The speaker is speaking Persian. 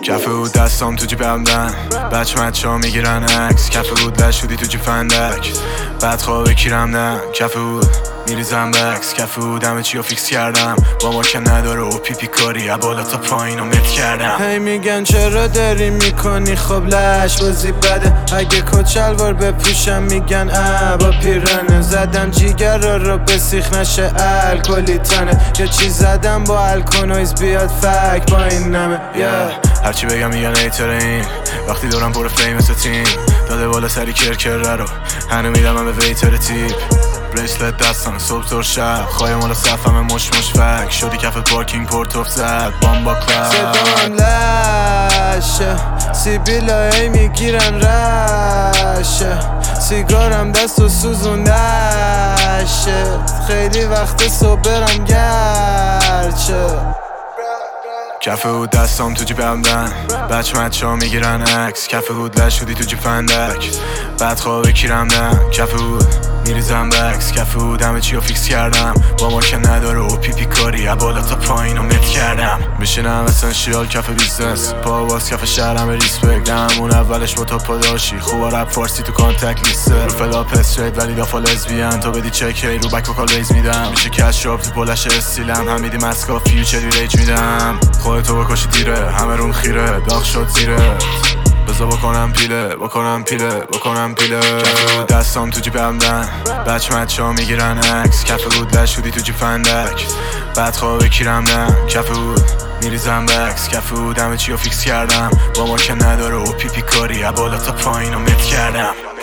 کفه بود دستام تو جیب عمدن بچه ها میگیرن عکس. کفه بود لشودی تو جیب فندک بعد خواب کیرم نه. کفه بود میریزم بکس. کفه بود همه چی رو فیکس کردم با ما که نداره و پیپی کاری بالا تا پایین رو مت کردم. هی میگن چرا داری میکنی خب لش بازی بده. اگه کچلوار بپوشم میگن با پیرنه. زدم جیگر رو به سیخ نشه الکلی تنه. یه چی زدم با الکونویز بیاد فک با این نمه. هرچی بگم میگن ایتره این وقتی دورم پر فیم مثل تیم داده بالا سری کرکره رو هنو میدم من به ویتر تیپ. بریسلت دستم صبح تور شب خواهی مالا صفم مش فک شدی کف پارکینگ پورتوف زد بامبا کلاب. صدام لشه سیبیلا ای میگیرن رشه. سیگارم دست و سوزونده شه. خیلی وقت صبح برم گرچه. کفه بود دستام تو جیب عمدن بچه ها میگیرن عکس. کفه بود لشودی تو جیب فندک بعد خواب کیرم نه. کفه بود میریزم بکس. کفه بود همه چی رو فیکس کردم با ما که نداره و پیپی کاری بالا تا پایین رو مت کردم. میشینم اسنشیال کف بیزنس پا باز کف شهرم ریسپکت. همون اولش با تا پاداشی خوبا رپ فارسی تو کانتکت لیسته. رو فلاپ استریت ولی دافا لزبیان تو بدی چک هی رو بک وکال ریز میدم. میشه کش راب تو پلش استیلم هم میدی مسکا فیوچری ریج میدم. خودتو بکشی دیره همه روم خیره داغ شد زیره. بزا بکنم پیله کفه بود دستام تو جیب عمدن بچه ها میگیرن عکس. کفه بود لشودی تو جیب فندک بعد خواب کیرم نه. کفه بود میریزم بکس. کفه بود همه چی رو فیکس کردم با ما که نداره و پیپی کاری بالا تا پایین رو مت کردم.